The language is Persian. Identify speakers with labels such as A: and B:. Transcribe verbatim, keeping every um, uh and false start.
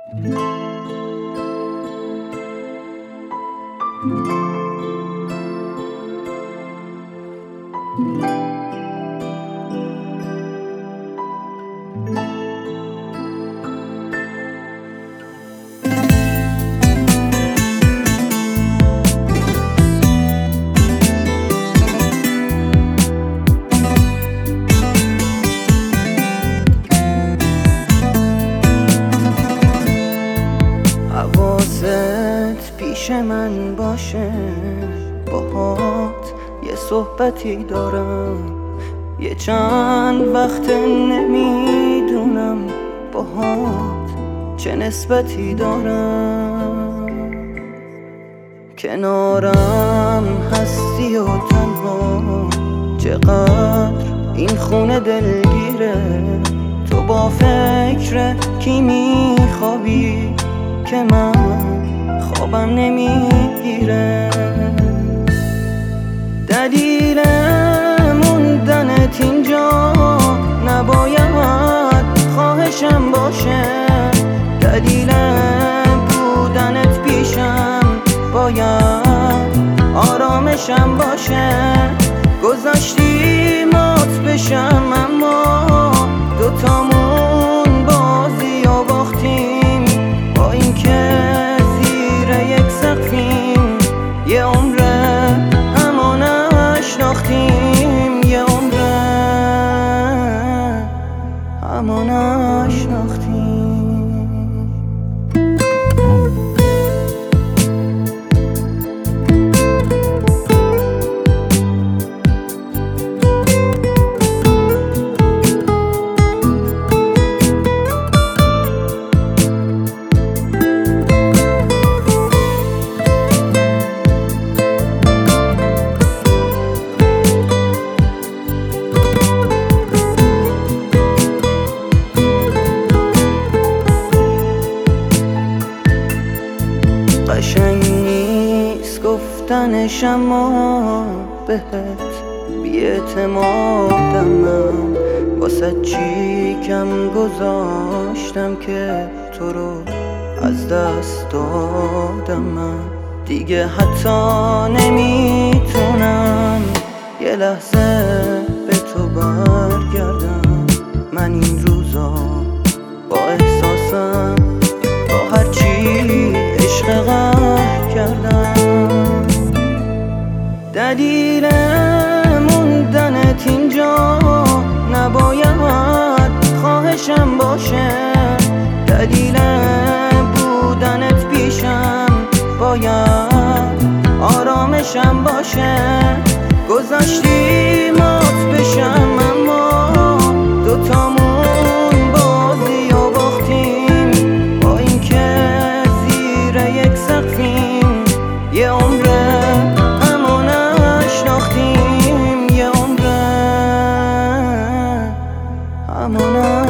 A: حواست پیش من باشه، باهات یه صحبتی دارم، یه چند وقت نمیدونم باهات چه نسبتی دارم. کنارم هستی و تنها، چقدر این خونه دلگیره، تو با فکر کی میخوابی که من خوابم نمیگیره. دلیل موندنت اینجا نباید خواهشم باشه، دلیل بودنت پیشم باید آرامشم باشه. گذاشتی مات بشم اما دوتامون بازی و باختیم، با اینکه زیر یک سقفیم یه عمره همو نشناختیم، یه عمره همو نشناختیم. قشنگ نیست گفتنش اما بهت بی‌اعتمادم من، واسه چی کم گذاشتم که تو رو از دست دادم. من دیگه حتی نمیتونم یه لحظه به تو برگردم. من این روزا با احساسم با هرچی عشق قهر کردم. دلیل موندنت اینجا نباید خواهشم باشه، دلیل بودنت پیشم باید آرامشم باشه. گذاشتی مات بشم اما دوتامون بازی و باختیم، با اینکه یک سقفیم یه عمره همو نشناختیم، یه عمره همو نشناختیم.